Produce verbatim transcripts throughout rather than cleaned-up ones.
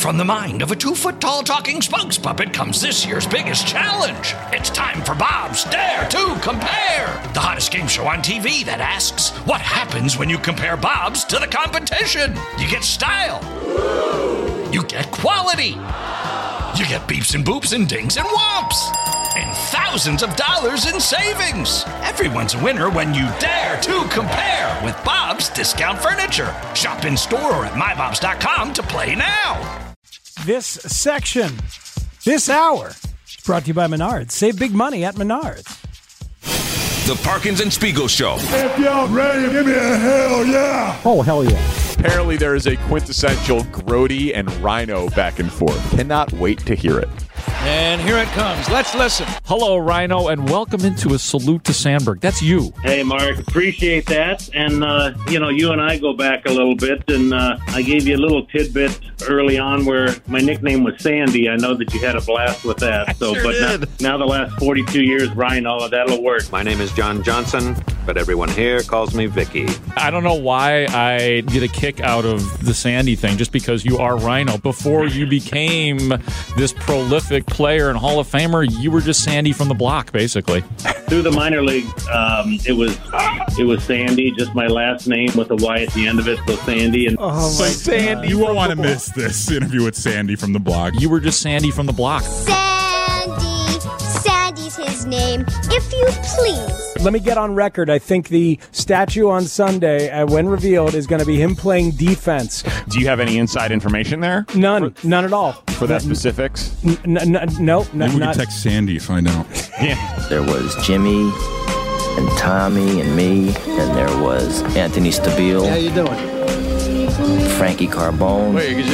From the mind of a two-foot-tall talking spokes puppet comes this year's biggest challenge. It's time for Bob's Dare to Compare, the hottest game show on T V that asks, what happens when you compare Bobs to the competition? You get style. You get quality. You get beeps and boops and dings and whomps. And thousands of dollars in savings. Everyone's a winner when you dare to compare with Bob's Discount Furniture. Shop in store or at my bobs dot com to play now. This section, this hour, is brought to you by Menards. Save big money at Menards. The Parkins and Spiegel Show. If y'all ready, give me a hell yeah. Oh, hell yeah. Apparently there is a quintessential Grody and Rhino back and forth. Cannot wait to hear it. And here it comes. Let's listen. Hello, Rhino, and welcome into a salute to Sandberg. That's you. Hey, Mark. Appreciate that. And, uh, you know, you and I go back a little bit, and uh, I gave you a little tidbit early on where my nickname was Sandy. I know that you had a blast with that. So, sure But did. now, now the last forty-two years, Rhino, that'll work. My name is John Johnson, but everyone here calls me Vicky. I don't know why I get a kick out of the Sandy thing, just because you are Rhino. Before you became this prolific player and Hall of Famer, you were just Sandy from the block, basically. Through the minor league, um, it was it was Sandy, just my last name with a Y at the end of it, so Sandy. And Oh, my Sandy, God. You won't want to miss this interview with Sandy from the block. You were just Sandy from the block. Sandy, Sandy's his name, if you please. Let me get on record. I think the statue on Sunday, uh, when revealed, is going to be him playing defense. Do you have any inside information there? None. None at all. For that specifics? N- n- n- nope. N- Maybe we not. can text Sandy to find out. Yeah. There was Jimmy and Tommy and me, and there was Anthony Stabile. How you doing? Frankie Carbone.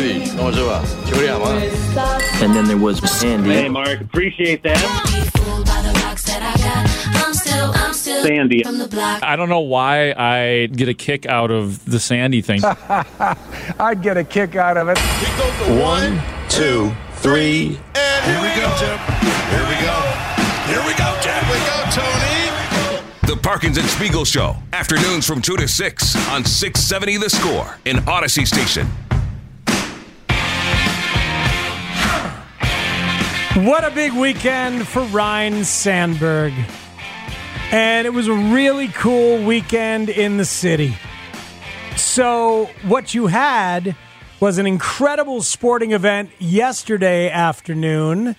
And then there was Sandy. hey, Mark, appreciate that. Sandy. I don't know why I get a kick out of the Sandy thing. I'd get a kick out of it. One, two, three. And here we go, Jim. Here we go. Here we go, Jim. Here we go, Tony. The Parkins and Spiegel Show. Afternoons from two to six on six seventy The Score in Odyssey Station. What a big weekend for Ryne Sandberg. And it was a really cool weekend in the city. So what you had was an incredible sporting event yesterday afternoon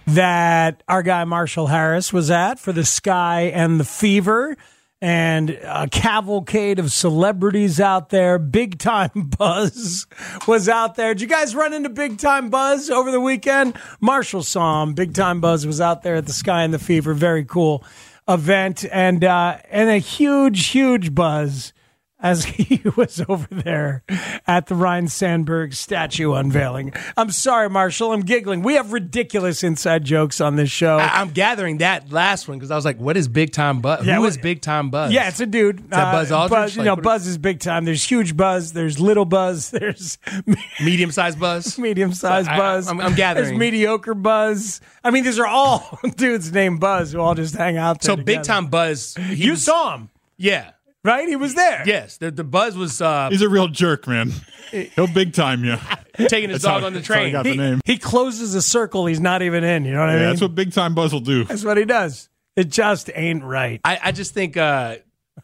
that our guy Marshall Harris was at for the Sky and the Fever, and a cavalcade of celebrities out there. Big Time Buzz was out there. Did you guys run into Big Time Buzz over the weekend? Marshall saw him. Big Time Buzz was out there at the Sky and the Fever. Very cool event, and uh, and a huge, huge buzz as he was over there at the Ryne Sandberg statue unveiling. I'm sorry, Marshall. I'm giggling. We have ridiculous inside jokes on this show. I- I'm gathering that last one because I was like, what is Big Time Buzz? Yeah, Who what- is Big Time Buzz? Yeah, it's a dude. Is that Buzz Aldridge? Buzz, you Like, know, what- Buzz is big time. There's huge Buzz. There's little Buzz. There's Medium-sized Buzz? medium-sized I- Buzz. I'm- I'm gathering. There's mediocre Buzz. I mean, these are all dudes named Buzz who all just hang out there So Big together. Time Buzz. he You was- saw him, Yeah. right? He was there. Yes. The, the Buzz was uh, He's a real jerk, man. He'll big time you. taking his That's how- dog on the that's how he train. got the He, name. he closes a circle he's not even in. You know what I Yeah, mean? that's what big time Buzz will do. That's what he does. It just ain't right. I, I just think uh,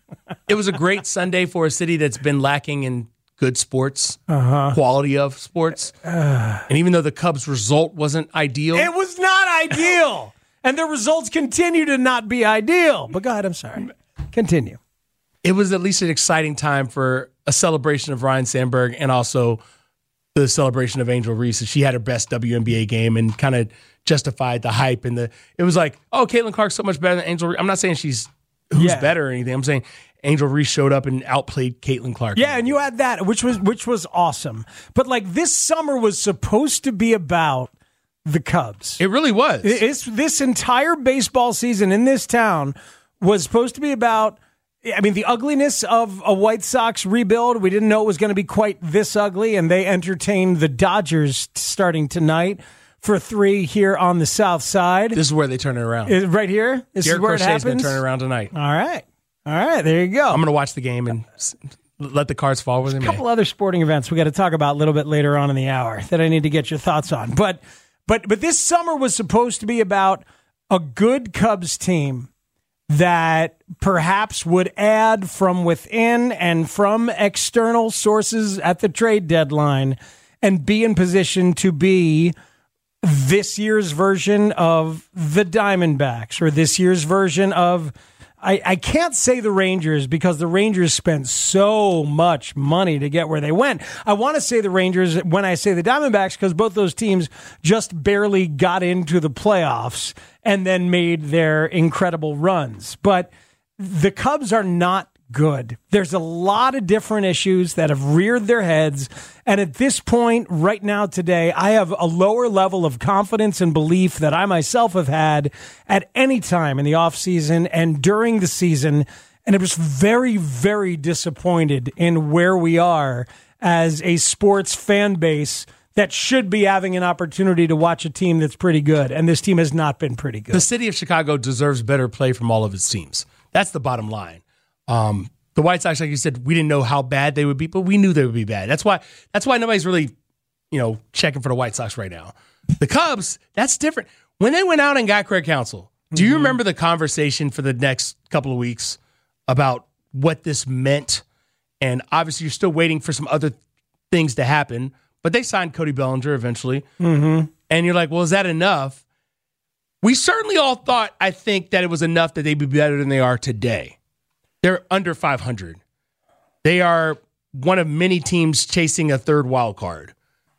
it was a great Sunday for a city that's been lacking in good sports, Uh-huh. quality of sports. And even though the Cubs' result wasn't ideal, It was not ideal. And the results continue to not be ideal. But go ahead, I'm sorry. Continue. it was at least an exciting time for a celebration of Ryne Sandberg and also the celebration of Angel Reese. She had her best W N B A game and kind of justified the hype. And the it was like, oh, Caitlin Clark's so much better than Angel Reese. I'm not saying she's who's Yeah. better or anything. I'm saying Angel Reese showed up and outplayed Caitlin Clark. Yeah, and you had that, which was which was awesome. But like this summer was supposed to be about the Cubs. It really was. It's, this entire baseball season in this town was supposed to be about, I mean, the ugliness of a White Sox rebuild. We didn't know it was going to be quite this ugly, and they entertained the Dodgers starting tonight for three here on the South Side. This is where they turn it around. Is- right here? This Derek is where it Crochet's going happens? to turn it around tonight. All right. All right, there you go. I'm going to watch the game and s- let the cards fall where they may. A couple other sporting events we got to talk about a little bit later on in the hour that I need to get your thoughts on. But but but this summer was supposed to be about a good Cubs team that perhaps would add from within and from external sources at the trade deadline and be in position to be this year's version of the Diamondbacks or this year's version of, I, I can't say the Rangers because the Rangers spent so much money to get where they went. I want to say the Rangers when I say the Diamondbacks because both those teams just barely got into the playoffs and then made their incredible runs. But the Cubs are not good. There's a lot of different issues that have reared their heads. And at this point, right now, today, I have a lower level of confidence and belief that I myself have had at any time in the offseason and during the season. And I was very, very disappointed in where we are as a sports fan base that should be having an opportunity to watch a team that's pretty good. And this team has not been pretty good. The city of Chicago deserves better play from all of its teams. That's the bottom line. Um, the White Sox, like you said, we didn't know how bad they would be, but we knew they would be bad. That's why that's why nobody's really, you know, checking for the White Sox right now. The Cubs, that's different. When they went out and got Craig Counsell, do you mm-hmm. remember the conversation for the next couple of weeks about what this meant? And obviously you're still waiting for some other things to happen, but they signed Cody Bellinger eventually. Mm-hmm. And you're like, well, is that enough? We certainly all thought, I think, that it was enough that they'd be better than they are today. They're under five hundred. They are one of many teams chasing a third wild card.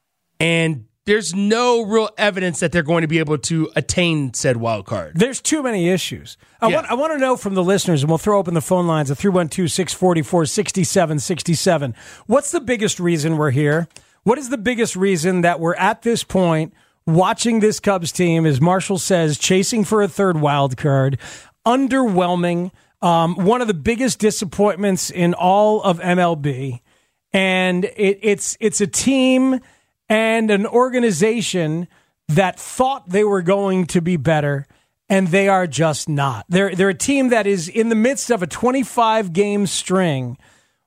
And there's no real evidence that they're going to be able to attain said wild card. There's too many issues. I, yeah. want, I want to know from the listeners, and we'll throw open the phone lines at three one two, six four four, six seven six seven. What's the biggest reason we're here? What is the biggest reason that we're at this point watching this Cubs team, as Marshall says, chasing for a third wild card, underwhelming, Um, one of the biggest disappointments in all of M L B, and it, it's it's a team and an organization that thought they were going to be better, and they are just not. They're they're a team that is in the midst of a twenty-five game string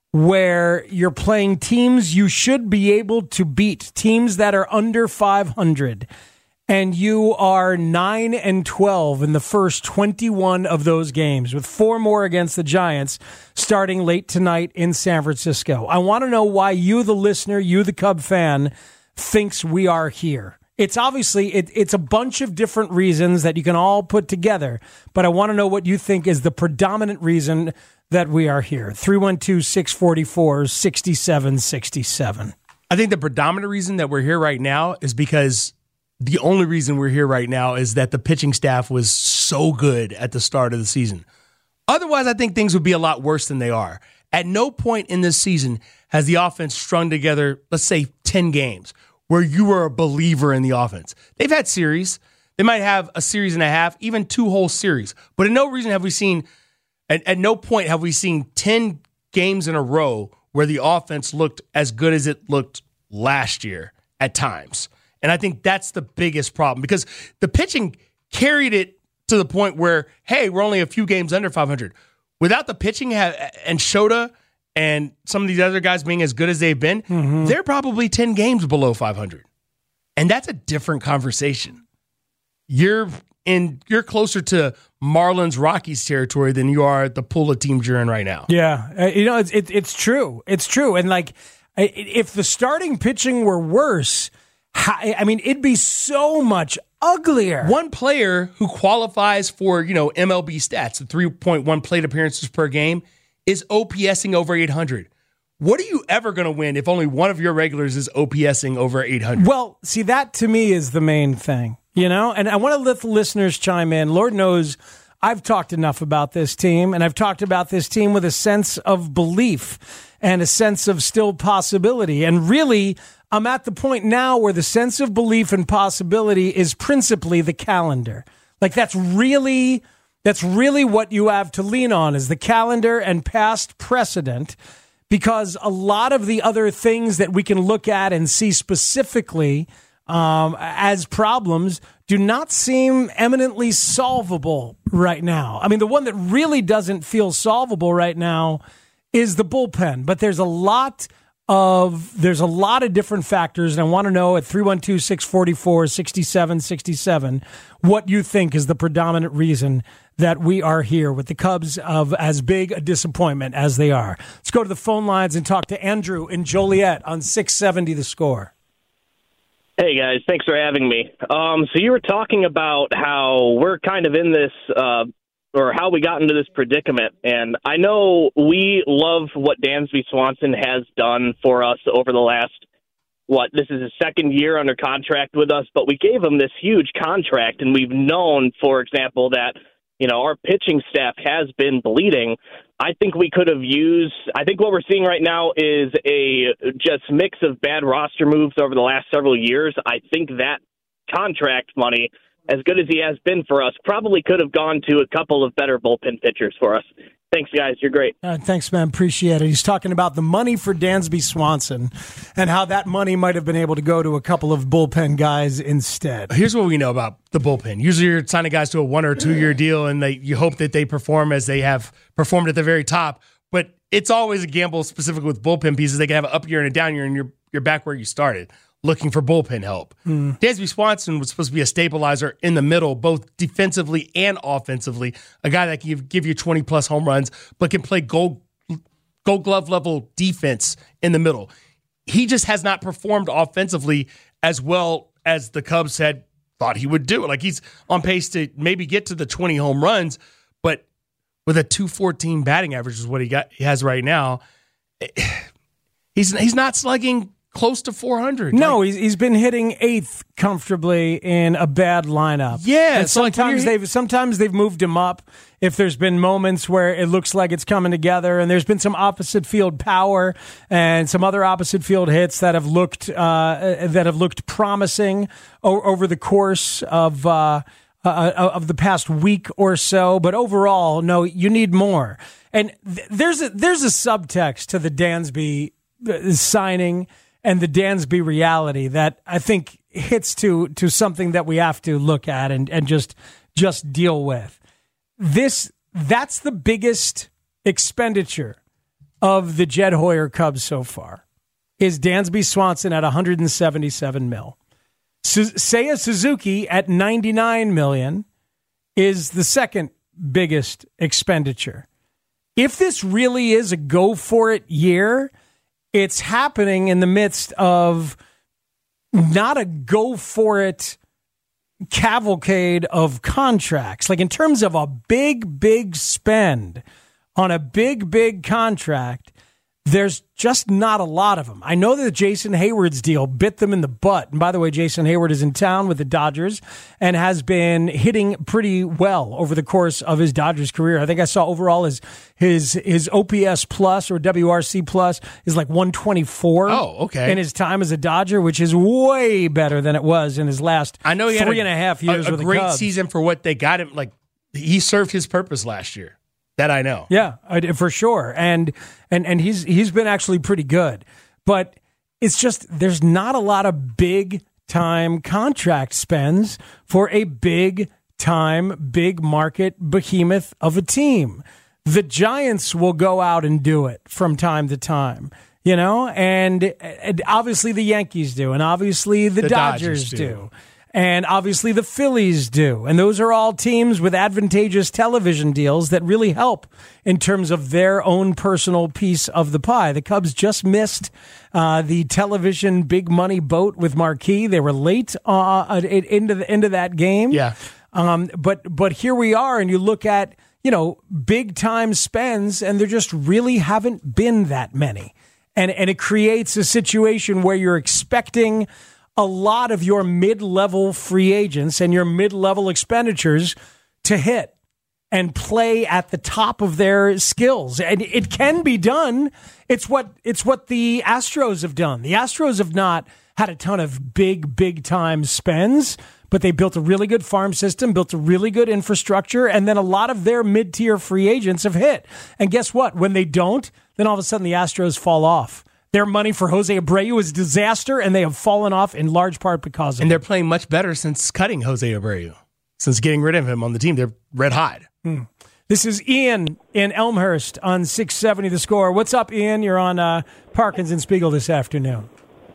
where you're playing teams you should be able to beat, teams that are under five hundred. And you are nine and twelve in the first twenty-one of those games, with four more against the Giants starting late tonight in San Francisco. I want to know why you, the listener, you, the Cub fan, thinks we are here. It's obviously, it, it's a bunch of different reasons that you can all put together, but I want to know what you think is the predominant reason that we are here. three one two, six four four, six seven six seven. I think the predominant reason that we're here right now is because the only reason we're here right now is that the pitching staff was so good at the start of the season. Otherwise, I think things would be a lot worse than they are. At no point in this season has the offense strung together, let's say, ten games where you were a believer in the offense. They've had series. They might have a series and a half, even two whole series. But at no reason have we seen, at, at no point have we seen ten games in a row where the offense looked as good as it looked last year at times. And I think that's the biggest problem because the pitching carried it to the point where, hey, we're only a few games under five hundred. Without the pitching and Shota and some of these other guys being as good as they've been, mm-hmm. they're probably ten games below five hundred. And that's a different conversation. You're in, you're closer to Marlins Rockies territory than you are the pool of teams you're in right now. Yeah. Uh, you know, it's, it, it's true. It's true. And like, if the starting pitching were worse, I mean, it'd be so much uglier. One player who qualifies for, you know, M L B stats, the three point one plate appearances per game, is OPSing over eight hundred. What are you ever going to win if only one of your regulars is OPSing over eight hundred? Well, see, that to me is the main thing, you know? And I want to let the listeners chime in. Lord knows I've talked enough about this team, and I've talked about this team with a sense of belief and a sense of still possibility. And really, I'm at the point now where the sense of belief and possibility is principally the calendar. Like that's really, that's really what you have to lean on is the calendar and past precedent, because a lot of the other things that we can look at and see specifically um, as problems do not seem eminently solvable right now. I mean, the one that really doesn't feel solvable right now is the bullpen, but there's a lot of there's a lot of different factors, and I want to know at three one two, six four four, six seven six seven what you think is the predominant reason that we are here with the Cubs of as big a disappointment as they are. Let's go to the phone lines and talk to Andrew in Joliet on six seventy The Score. Hey, guys. Thanks for having me. Um, so you were talking about how we're kind of in this uh, or how we got into this predicament. And I know we love what Dansby Swanson has done for us over the last, what, this is his second year under contract with us, but we gave him this huge contract, and we've known, for example, that, you know, our pitching staff has been bleeding. I think we could have used, I think what we're seeing right now is a just mix of bad roster moves over the last several years. I think that contract money, as good as he has been for us, probably could have gone to a couple of better bullpen pitchers for us. Thanks, guys. You're great. Uh, thanks, man. Appreciate it. He's talking about the money for Dansby Swanson and how that money might have been able to go to a couple of bullpen guys instead. Here's what we know about the bullpen. Usually you're signing guys to a one or two year deal, and they, you hope that they perform as they have performed at the very top. But it's always a gamble, specifically with bullpen pieces. They can have an up year and a down year, and you're, you're back where you started, looking for bullpen help. Mm. Dansby Swanson was supposed to be a stabilizer in the middle, both defensively and offensively, a guy that can give, give you twenty-plus home runs, but can play gold, gold glove level defense in the middle. He just has not performed offensively as well as the Cubs had thought he would do. Like, he's on pace to maybe get to the twenty home runs, but with a two fourteen batting average is what he got he has right now, he's he's not slugging close to four hundred. No, like, he's he's been hitting eighth comfortably in a bad lineup. Yeah, and sometimes like they've sometimes they've moved him up if there's been moments where it looks like it's coming together, and there's been some opposite field power and some other opposite field hits that have looked uh, that have looked promising o- over the course of uh, uh, of the past week or so. But overall, no, you need more. And th- there's a there's a subtext to the Dansby signing and the Dansby reality that I think hits to to something that we have to look at and, and just just deal with. This that's the biggest expenditure of the Jed Hoyer Cubs so far is Dansby Swanson at one hundred seventy-seven mil. Su- Seiya Suzuki at ninety-nine million is the second biggest expenditure. If this really is a go for it year, it's happening in the midst of not a go-for-it cavalcade of contracts. Like, in terms of a big, big spend on a big, big contract, there's just not a lot of them. I know that Jason Hayward's deal bit them in the butt. And by the way, Jason Hayward is in town with the Dodgers and has been hitting pretty well over the course of his Dodgers career. I think I saw overall his his his O P S plus or W R C plus is like one twenty-four. Oh, okay. In his time as a Dodger, which is way better than it was in his last I know he three had a, and a half years a, a with the great Cubs. season for what they got him. Like, he served his purpose last year. That I know. Yeah, I, for sure. And and and he's he's been actually pretty good. But it's just there's not a lot of big time contract spends for a big time, big market behemoth of a team. The Giants will go out and do it from time to time, you know, and, and obviously the Yankees do, and obviously the, the Dodgers, Dodgers do. do. And obviously the Phillies do. And those are all teams with advantageous television deals that really help in terms of their own personal piece of the pie. The Cubs just missed uh, the television big money boat with Marquee. They were late uh, into the into that game. Yeah. Um, but but here we are, and you look at, you know, big time spends, and there just really haven't been that many. And and it creates a situation where you're expecting a lot of your mid-level free agents and your mid-level expenditures to hit and play at the top of their skills. And it can be done. It's what it's what the Astros have done. The Astros have not had a ton of big, big-time spends, but they built a really good farm system, built a really good infrastructure, and then a lot of their mid-tier free agents have hit. And guess what? When they don't, then all of a sudden the Astros fall off. Their money for Jose Abreu is a disaster, and they have fallen off in large part because of it. And they're playing much better since cutting Jose Abreu. Since getting rid of him on the team, they're red hot. Hmm. This is Ian in Elmhurst on six seventy The Score. What's up, Ian? You're on uh, Parkins and Spiegel this afternoon.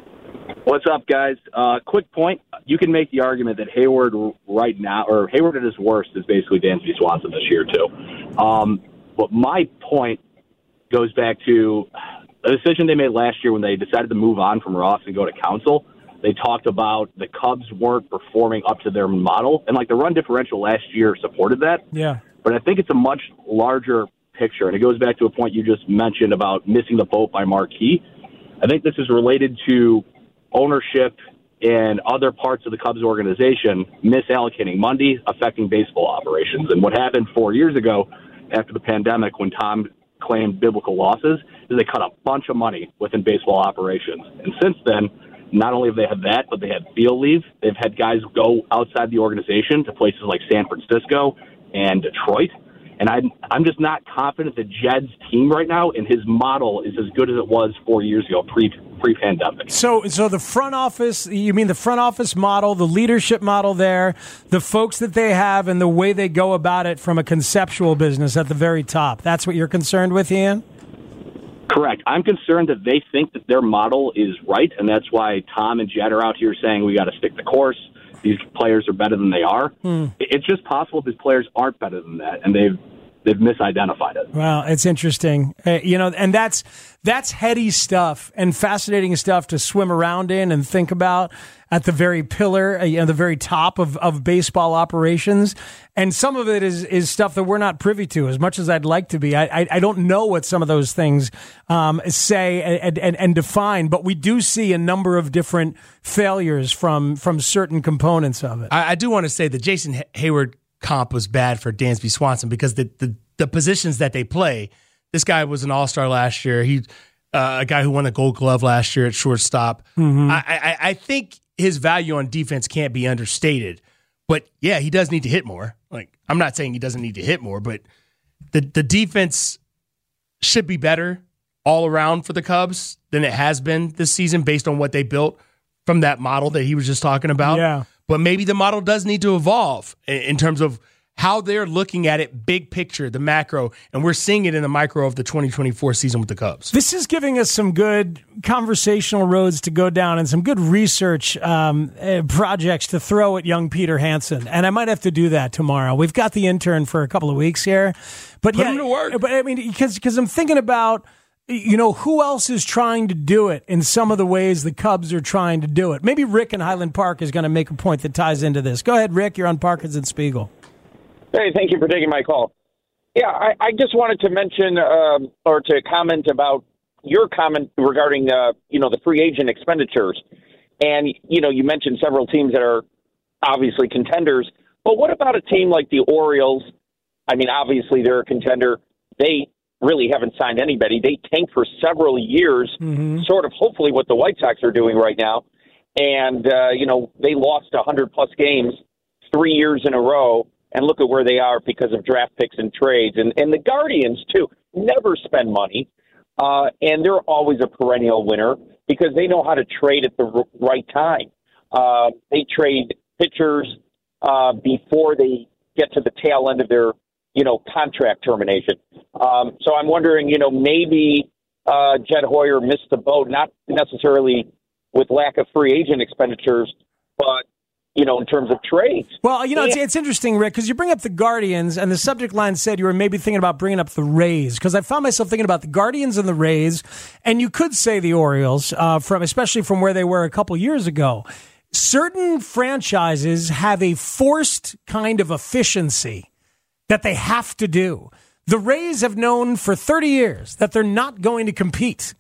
What's up, guys? Uh, quick point. You can make the argument that Hayward right now, or Hayward at his worst, is basically Dansby Swanson this year, too. Um, but my point goes back to a decision they made last year when they decided to move on from Ross and go to Counsell. They talked about the Cubs weren't performing up to their model, and like the run differential last year supported that. Yeah. But I think it's a much larger picture, and it goes back to a point you just mentioned about missing the boat by Marquee. I think this is related to ownership and other parts of the Cubs organization misallocating money, affecting baseball operations. And what happened four years ago after the pandemic when Tom claimed biblical losses is they cut a bunch of money within baseball operations. And since then, not only have they had that, but they had field leave. They've had guys go outside the organization to places like San Francisco and Detroit. And I'm, I'm just not confident that Jed's team right now and his model is as good as it was four years ago, pre, pre-pandemic. So so the front office, you mean the front office model, the leadership model there, the folks that they have and the way they go about it from a conceptual business at the very top. That's what you're concerned with, Ian? Correct. I'm concerned that they think that their model is right, and that's why Tom and Jed are out here saying we got to stick the course. These players are better than they are. Hmm. It's just possible these players aren't better than that, and they've they've misidentified it. Well, it's interesting, uh, you know, and that's that's heady stuff and fascinating stuff to swim around in and think about at the very pillar, uh, you know, the very top of, of baseball operations. And some of it is is stuff that we're not privy to, as much as I'd like to be. I I, I don't know what some of those things um, say and, and, and define, but we do see a number of different failures from from certain components of it. I, I do want to say the Jason Hayward comp was bad for Dansby Swanson because the, the, the positions that they play, this guy was an all-star last year. He uh, a guy who won the Gold Glove last year at shortstop. Mm-hmm. I, I, I think his value on defense can't be understated. But, yeah, he does need to hit more. Like, I'm not saying he doesn't need to hit more, but the, the defense should be better all around for the Cubs than it has been this season based on what they built from that model that he was just talking about. Yeah. But maybe the model does need to evolve in terms of how they're looking at it, big picture, the macro, and we're seeing it in the micro of the twenty twenty-four season with the Cubs. This is giving us some good conversational roads to go down and some good research um, uh, projects to throw at young Peter Hansen. And I might have to do that tomorrow. We've got the intern for a couple of weeks here. But Put yeah, him to work. But I mean, because because I'm thinking about, you know, who else is trying to do it in some of the ways the Cubs are trying to do it. Maybe Rick in Highland Park is going to make a point that ties into this. Go ahead, Rick. You're on Parkins and Spiegel. Hey, thank you for taking my call. Yeah, I, I just wanted to mention um, or to comment about your comment regarding, uh, you know, the free agent expenditures. And, you know, you mentioned several teams that are obviously contenders. But what about a team like the Orioles? I mean, obviously they're a contender. They really haven't signed anybody. They tanked for several years, mm-hmm. sort of hopefully what the White Sox are doing right now. And, uh, you know, they lost one hundred plus games three years in a row. And look at where they are because of draft picks and trades. And, and the Guardians, too, never spend money. Uh, and they're always a perennial winner because they know how to trade at the r- right time. Uh, they trade pitchers uh, before they get to the tail end of their, you know, contract termination. Um, so I'm wondering, you know, maybe uh, Jed Hoyer missed the boat, not necessarily with lack of free agent expenditures, but you know, in terms of trades. Well, you know, it's, it's interesting, Rick, because you bring up the Guardians, and the subject line said you were maybe thinking about bringing up the Rays, because I found myself thinking about the Guardians and the Rays, and you could say the Orioles, uh, from especially from where they were a couple years ago. Certain franchises have a forced kind of efficiency that they have to do. The Rays have known for thirty years that they're not going to compete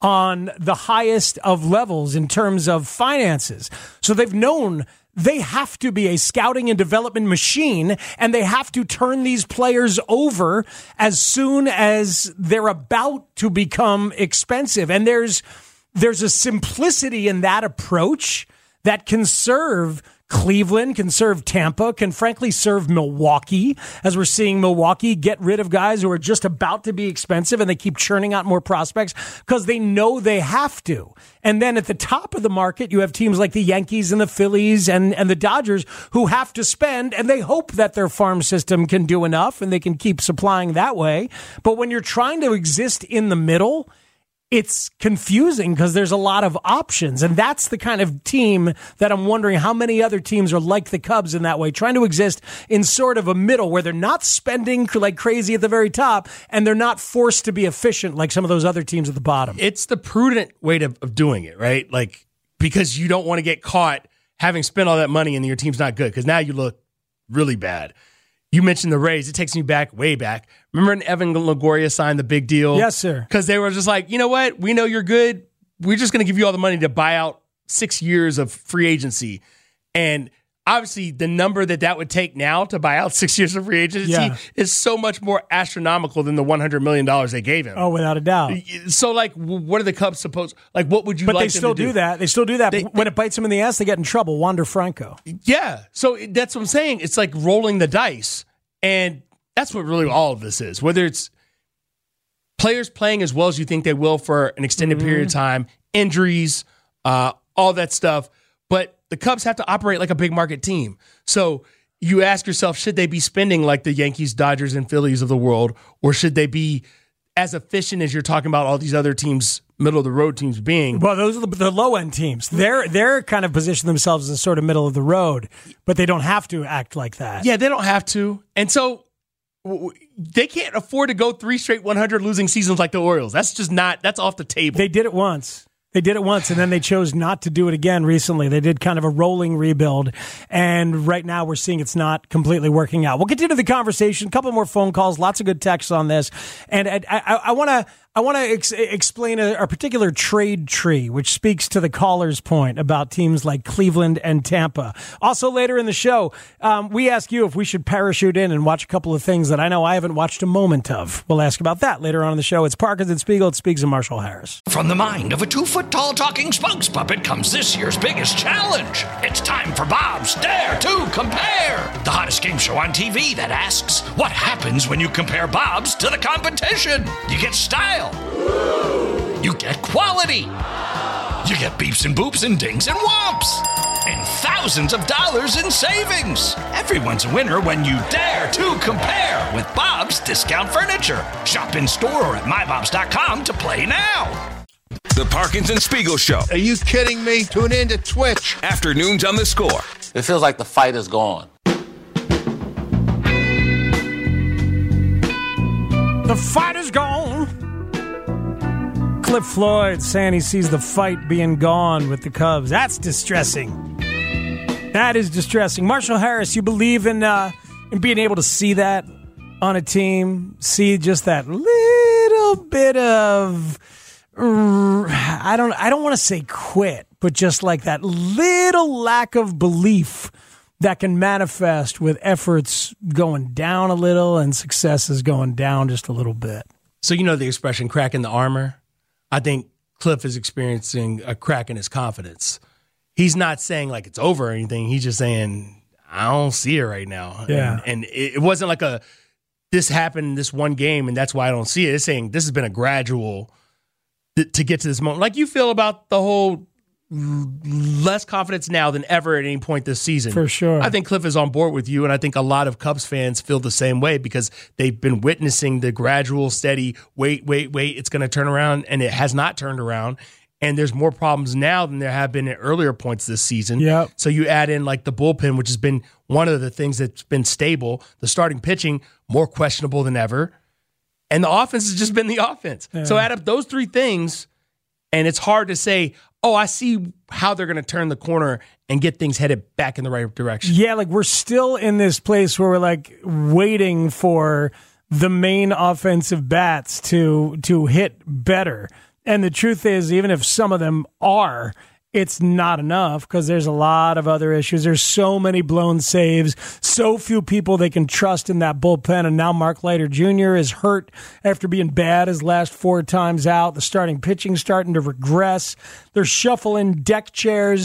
on the highest of levels in terms of finances. So they've known they have to be a scouting and development machine, and they have to turn these players over as soon as they're about to become expensive. And there's there's a simplicity in that approach that can serve Cleveland can serve Tampa, can frankly serve Milwaukee, as we're seeing Milwaukee get rid of guys who are just about to be expensive, and they keep churning out more prospects because they know they have to. And then at the top of the market, you have teams like the Yankees and the Phillies and, and the Dodgers who have to spend, and they hope that their farm system can do enough and they can keep supplying that way. But when you're trying to exist in the middle, it's confusing because there's a lot of options. And that's the kind of team that I'm wondering how many other teams are like the Cubs in that way, trying to exist in sort of a middle where they're not spending like crazy at the very top and they're not forced to be efficient like some of those other teams at the bottom. It's the prudent way to, of doing it, right? Like, because you don't want to get caught having spent all that money and your team's not good, because now you look really bad. You mentioned the Rays. It takes me back, way back. Remember when Evan Longoria signed the big deal? Yes, sir. Because they were just like, you know what? We know you're good. We're just going to give you all the money to buy out six years of free agency. And obviously, the number that that would take now to buy out six years of free agency Yeah. is so much more astronomical than the one hundred million dollars they gave him. Oh, without a doubt. So, like, what are the Cubs supposed? Like, what would you But like they them still to do? do that. They still do that. They- when it bites them in the ass, they get in trouble. Wander Franco. Yeah. So that's what I'm saying. It's like rolling the dice. And that's what really all of this is. Whether it's players playing as well as you think they will for an extended Mm-hmm. period of time, injuries, uh, all that stuff. But the Cubs have to operate like a big market team. So you ask yourself, should they be spending like the Yankees, Dodgers, and Phillies of the world? Or should they be as efficient as you're talking about all these other teams, middle of the road teams being? Well, those are the, the low end teams. They're they're kind of position themselves as sort of middle of the road, but they don't have to act like that. Yeah, they don't have to. And so w- w- they can't afford to go three straight one hundred losing seasons like the Orioles. That's just not, that's off the table. They did it once. They did it once, and then they chose not to do it again recently. They did kind of a rolling rebuild, and right now we're seeing it's not completely working out. We'll continue the conversation. A couple more phone calls, lots of good texts on this, and I, I, I want to I want to ex- explain a, a particular trade tree, which speaks to the caller's point about teams like Cleveland and Tampa. Also, later in the show, um, we ask you if we should parachute in and watch a couple of things that I know I haven't watched a moment of. We'll ask about that later on in the show. It's Parkins and Spiegel. It's Speaks and Marshall Harris. From the mind of a two-foot-tall talking spokes puppet comes this year's biggest challenge. It's time for Bob's Dare to Compare, the hottest game show on T V that asks, what happens when you compare Bob's to the competition? You get style. You get quality. You get beeps and boops and dings and whomps. And thousands of dollars in savings. Everyone's a winner when you dare to compare with Bob's Discount Furniture. Shop in store or at my bobs dot com to play now. The Parkins and Spiegel Show. Are you kidding me? Tune in to Twitch. Afternoons on the Score. It feels like the fight is gone. The fight is gone. Cliff Floyd saying he sees the fight being gone with the Cubs. That's distressing. That is distressing. Marshall Harris, you believe in uh, in being able to see that on a team? See just that little bit of I don't I don't want to say quit, but just like that little lack of belief that can manifest with efforts going down a little and successes going down just a little bit. So you know the expression crack in the armor? I think Cliff is experiencing a crack in his confidence. He's not saying like it's over or anything. He's just saying, I don't see it right now. Yeah. And, and it, it wasn't like a, this happened in this one game and that's why I don't see it. It's saying this has been a gradual th- to get to this moment. Like you feel about the whole less confidence now than ever at any point this season. For sure. I think Cliff is on board with you, and I think a lot of Cubs fans feel the same way because they've been witnessing the gradual, steady, wait, wait, wait, it's going to turn around, and it has not turned around. And there's more problems now than there have been at earlier points this season. Yep. So you add in like the bullpen, which has been one of the things that's been stable. The starting pitching, more questionable than ever. And the offense has just been the offense. Yeah. So add up those three things, and it's hard to say, oh, I see how they're going to turn the corner and get things headed back in the right direction. Yeah, like we're still in this place where we're like waiting for the main offensive bats to to hit better. And the truth is, even if some of them are, it's not enough because there's a lot of other issues. There's so many blown saves, so few people they can trust in that bullpen. And now Mark Leiter Junior is hurt after being bad his last four times out. The starting pitching starting to regress. They're shuffling deck chairs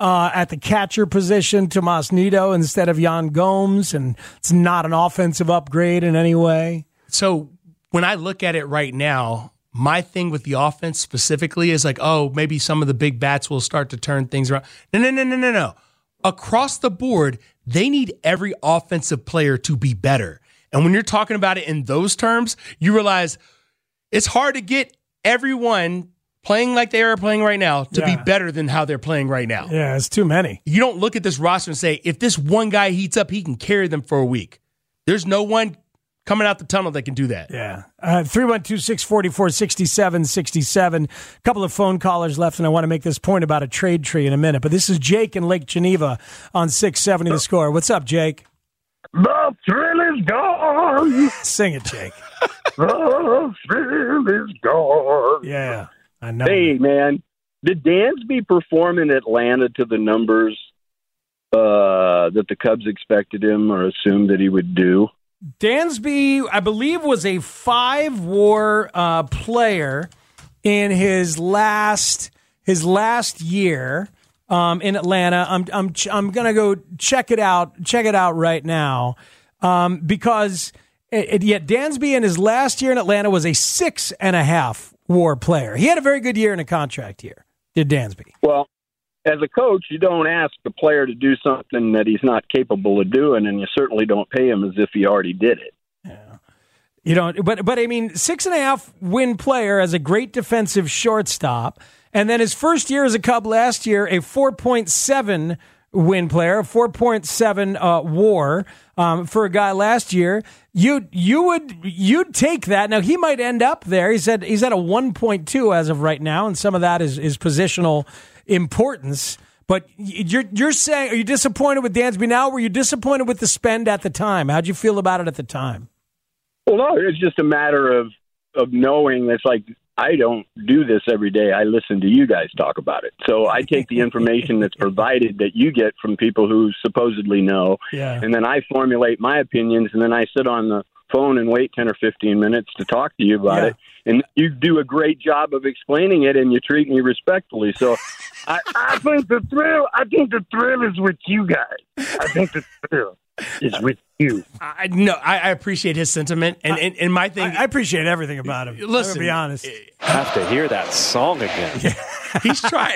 uh, at the catcher position, Tomas Nido instead of Jan Gomes, and it's not an offensive upgrade in any way. So when I look at it right now, my thing with the offense specifically is like, oh, maybe some of the big bats will start to turn things around. No, no, no, no, no, no. Across the board, they need every offensive player to be better. And when you're talking about it in those terms, you realize it's hard to get everyone playing like they are playing right now to Yeah. be better than how they're playing right now. Yeah, it's too many. You don't look at this roster and say, if this one guy heats up, he can carry them for a week. There's no one coming out the tunnel that can do that. Yeah. Uh, three one two, six four four, six seven six seven. A couple of phone callers left, and I want to make this point about a trade tree in a minute. But this is Jake in Lake Geneva on six seventy The Score. What's up, Jake? The thrill is gone. Sing it, Jake. The thrill is gone. Yeah, I know. Hey, man, did Dansby perform in Atlanta to the numbers uh, that the Cubs expected him or assumed that he would do? Dansby, I believe, was a five-WAR uh, player in his last his last year um, in Atlanta. I'm I'm ch- I'm gonna go check it out. Check it out right now um, because it, it, yeah, Dansby in his last year in Atlanta was a six and a half WAR player. He had a very good year in a contract year. Did Dansby? Well, as a coach, you don't ask a player to do something that he's not capable of doing, and you certainly don't pay him as if he already did it. You don't, but but I mean, six and a half win player as a great defensive shortstop, and then his first year as a Cub last year, a four point seven win player, a four point seven uh, WAR um, for a guy last year. You you would you'd take that. Now he might end up there. He said he's at a one point two as of right now, and some of that is is positional importance. But you're you're saying, are you disappointed with Dansby now? Were you disappointed with the spend at the time? How'd you feel about it at the time? Well, no, it's just a matter of of knowing. It's like, I don't do this every day. I listen to you guys talk about it. So I take the information that's provided that you get from people who supposedly know, yeah. and then I formulate my opinions, and then I sit on the phone and wait ten or fifteen minutes to talk to you about Yeah. it. And you do a great job of explaining it, and you treat me respectfully. So I, I think the thrill. I think the thrill is with you guys. I think the thrill is with you. I no, I, I appreciate his sentiment, and, and, and my thing. I, I appreciate everything about him. Listen, to be honest. I have to hear that song again. He's trying.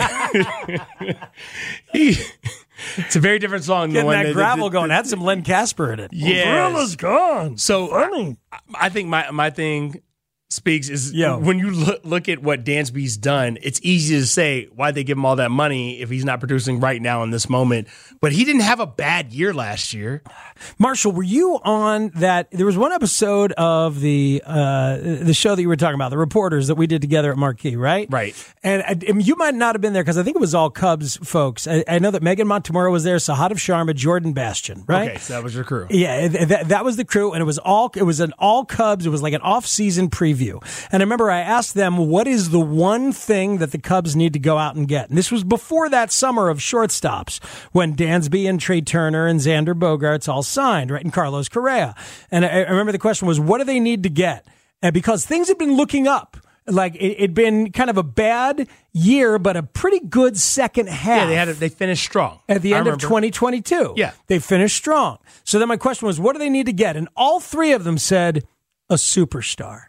he, it's a very different song. than the Getting one that that, gravel that, going. Had some Len Casper in it. Yeah, The thrill is gone. So Funny. I, I think my my thing speaks is Yo. when you look, look at what Dansby's done, it's easy to say why'd they give him all that money if he's not producing right now in this moment. But he didn't have a bad year last year. Marshall, were you on that? There was one episode of the uh, the show that you were talking about, the reporters that we did together at Marquee, right? Right. And I, I mean, you might not have been there because I think it was all Cubs folks. I, I know that Megan Montemurro was there, Sahadev Sharma, Jordan Bastian, right? Okay, so that was your crew. Yeah, that, that was the crew, and it was all it was an all Cubs. It was like an off-season preview. And I remember I asked them, what is the one thing that the Cubs need to go out and get? And this was before that summer of shortstops when Dansby and Trey Turner and Xander Bogaerts all signed, right, and Carlos Correa. And I, I remember the question was, what do they need to get? And because things had been looking up. Like it, it'd been kind of a bad year, but a pretty good second half. Yeah, they had a, they finished strong At the I end of remember. twenty twenty-two. Yeah. They finished strong. So then my question was, what do they need to get? And all three of them said, a superstar.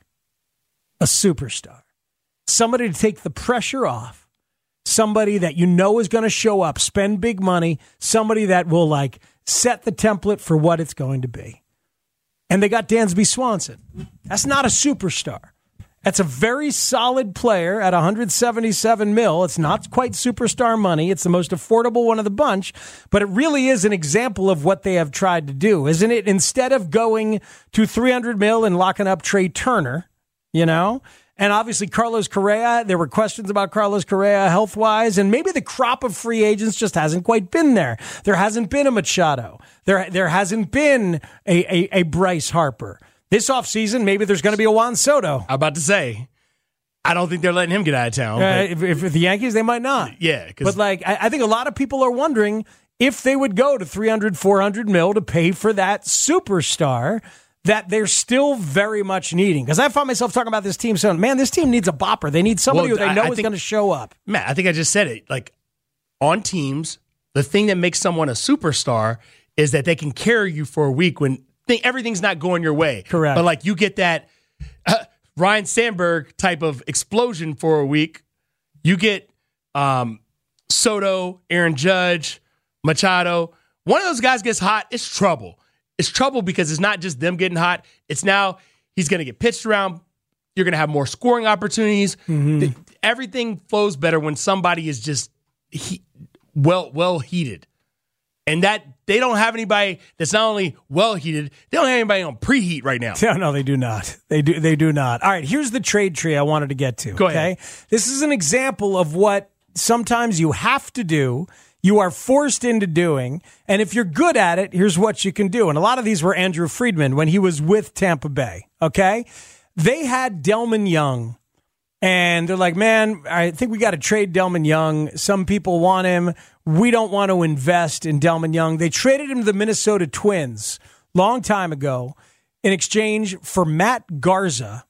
A superstar. Somebody to take the pressure off. Somebody that you know is going to show up, spend big money. Somebody that will like set the template for what it's going to be. And they got Dansby Swanson. That's not a superstar. That's a very solid player at one hundred seventy-seven mil. It's not quite superstar money. It's the most affordable one of the bunch, but it really is an example of what they have tried to do, isn't it? Instead of going to three hundred mil and locking up Trey Turner, you know, and obviously Carlos Correa, there were questions about Carlos Correa health-wise, and maybe the crop of free agents just hasn't quite been there. There hasn't been a Machado. There, there hasn't been a, a, a Bryce Harper. This offseason, maybe there's going to be a Juan Soto. I'm about to say, I don't think they're letting him get out of town. Uh, but- if, if the Yankees, they might not. yeah, 'cause- But like, I, I think a lot of people are wondering if they would go to three hundred, four hundred mil to pay for that superstar that they're still very much needing. Because I found myself talking about this team saying, man, this team needs a bopper. They need somebody Well, who they I- know I is think- going to show up. Matt, I think I just said it. Like on teams the thing that makes someone a superstar is that they can carry you for a week when th- everything's not going your way. Correct. But like you get that uh, Ryan Sandberg type of explosion for a week. You get um, Soto, Aaron Judge, Machado. One of those guys gets hot, it's trouble. It's trouble because it's not just them getting hot. It's now he's going to get pitched around. You're going to have more scoring opportunities. Mm-hmm. The, everything flows better when somebody is just he, well well heated. And that they don't have anybody that's not only well heated, they don't have anybody on preheat right now. No, no, they do not. They do they do not. All right, here's the trade tree I wanted to get to. Go okay? ahead. This is an example of what sometimes you have to do, you are forced into doing, and if you're good at it, here's what you can do. And a lot of these were Andrew Friedman when he was with Tampa Bay, okay? They had Delman Young, and they're like, man, I think we got to trade Delman Young. Some people want him. We don't want to invest in Delman Young. They traded him to the Minnesota Twins long time ago in exchange for Matt Garza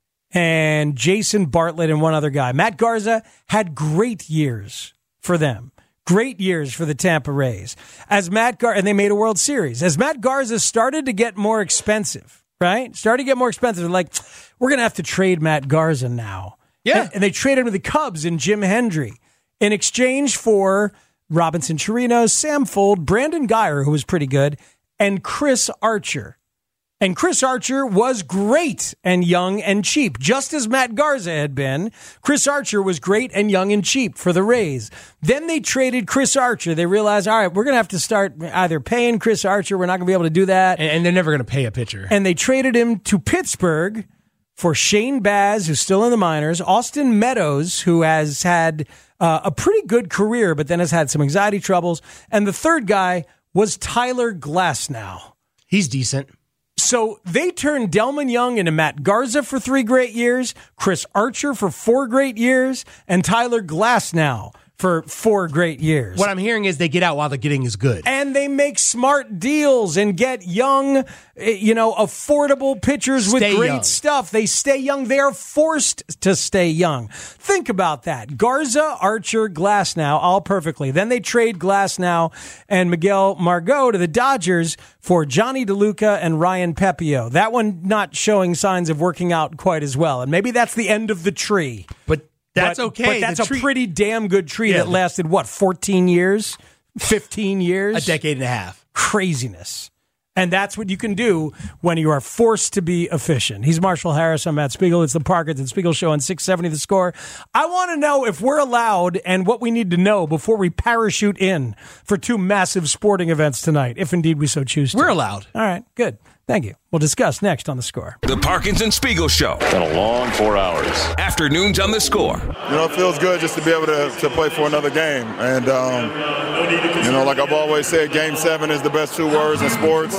and Jason Bartlett and one other guy. Matt Garza had great years for them. Great years for the Tampa Rays. As Matt Gar- and they made a World Series. As Matt Garza started to get more expensive, right? Started to get more expensive. They're like, we're going to have to trade Matt Garza now. Yeah. And, and they traded him to the Cubs and Jim Hendry in exchange for Robinson Chirinos, Sam Fuld, Brandon Guyer, who was pretty good, and Chris Archer. And Chris Archer was great and young and cheap, just as Matt Garza had been. Chris Archer was great and young and cheap for the Rays. Then they traded Chris Archer. They realized, all right, we're going to have to start either paying Chris Archer. We're not going to be able to do that. And, and they're never going to pay a pitcher. And they traded him to Pittsburgh for Shane Baz, who's still in the minors, Austin Meadows, who has had uh, a pretty good career, but then has had some anxiety troubles. And the third guy was Tyler Glasnow. He's decent. So they turned Delman Young into Matt Garza for three great years, Chris Archer for four great years, and Tyler Glasnow for four great years. What I'm hearing is they get out while the getting is good. And they make smart deals and get young, you know, affordable pitchers Stay with great young. stuff. They stay young. They are forced to stay young. Think about that. Garza, Archer, Glasnow, all perfectly. Then they trade Glasnow and Miguel Margot to the Dodgers for Johnny DeLuca and Ryan Pepio. That one not showing signs of working out quite as well. And maybe that's the end of the tree. But That's but, okay. But that's The a tree- pretty damn good tree Yeah. that lasted, what, fourteen years? fifteen years? A decade and a half. Craziness. And that's what you can do when you are forced to be efficient. He's Marshall Harris. I'm Matt Spiegel. It's the Parkins and Spiegel Show on six seventy The Score. I want to know if we're allowed and what we need to know before we parachute in for two massive sporting events tonight, if indeed we so choose to. We're allowed. All right, good. Thank you. We'll discuss next on The Score. The Parkins and Spiegel Show. Been a long four hours. Afternoons on The Score. You know, it feels good just to be able to, to play for another game. And, um, you know, like I've always said, game seven is the best two words in sports.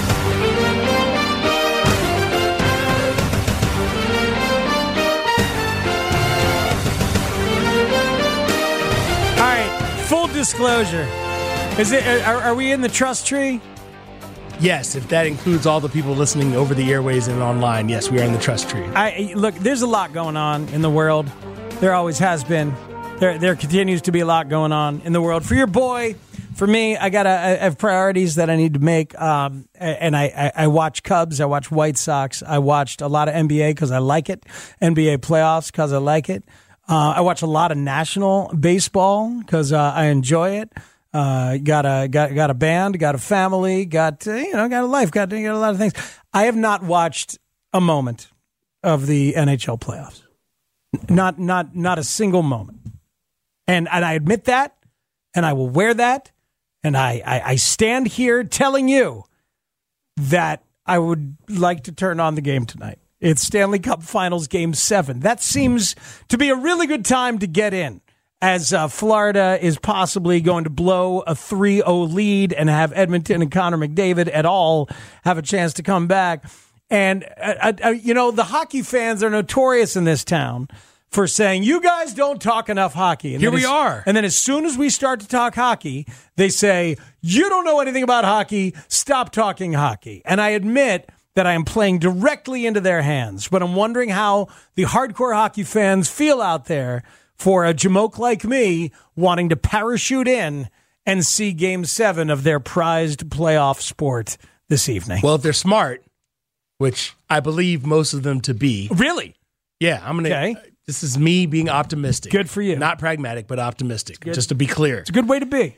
All right, full disclosure. Is it? Are, are we in the trust tree? Yes, if that includes all the people listening over the airways and online, yes, we are in the trust tree. I look, there's a lot going on in the world. There always has been. There there continues to be a lot going on in the world. For your boy, for me, I got I have priorities that I need to make. Um, and I, I, I watch Cubs, I watch White Sox, I watched a lot of N B A because I like it, N B A playoffs because I like it. Uh, I watch a lot of national baseball because uh, I enjoy it. Uh, got a got got a band, got a family, got uh, you know, got a life, got, got a lot of things. I have not watched a moment of the N H L playoffs, not not not a single moment, and and I admit that, and I will wear that, and I I, I stand here telling you that I would like to turn on the game tonight. It's Stanley Cup Finals Game Seven. That seems to be a really good time to get in, as uh, Florida is possibly going to blow a three oh lead and have Edmonton and Connor McDavid et al. Have a chance to come back. And, uh, uh, you know, the hockey fans are notorious in this town for saying, you guys don't talk enough hockey. And Here then we as- are. And then as soon as we start to talk hockey, they say, you don't know anything about hockey. Stop talking hockey. And I admit that I am playing directly into their hands, but I'm wondering how the hardcore hockey fans feel out there for a jamoke like me wanting to parachute in and see Game seven of their prized playoff sport this evening. Well, if they're smart, which I believe most of them to be. Really? Yeah, I'm going to. Okay. This is me being optimistic. Good for you. Not pragmatic, but optimistic, just to be clear. It's a good way to be.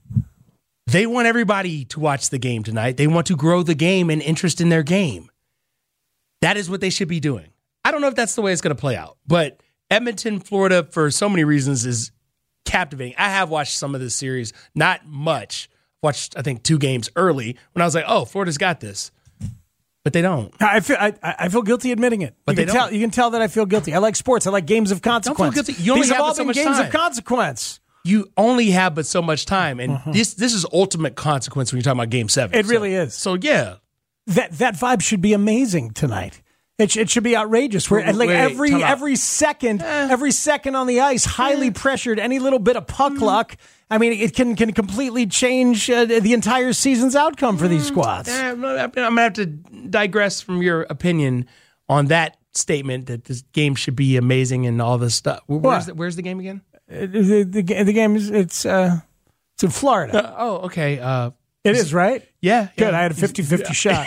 They want everybody to watch the game tonight. They want to grow the game and interest in their game. That is what they should be doing. I don't know if that's the way it's going to play out, but Edmonton, Florida, for so many reasons, is captivating. I have watched some of this series, not much. Watched, I think, two games early when I was like, oh, Florida's got this. But they don't. I feel I, I feel guilty admitting it. But you they can don't. tell you can tell that I feel guilty. I like sports. I like games of consequence. Don't feel guilty. You only These have have all but so been much games time. of consequence. You only have but so much time, and Uh-huh. this this is ultimate consequence when you're talking about Game Seven. It So- really is. So yeah, that that vibe should be amazing tonight. It, sh- it should be outrageous. Where Wait, like wait, every time out. every second, every second on the ice, highly pressured. Any little bit of puck luck, I mean, it can can completely change uh, the entire season's outcome for these squads. Eh, I'm gonna have to digress from your opinion on that statement that this game should be amazing and all this stuff. Where's What? the, where's the game again? Uh, the, the, the game is it's uh, it's in Florida. Uh, oh, okay. Uh, it is, right? Yeah, Good. yeah. I had a fifty-fifty shot.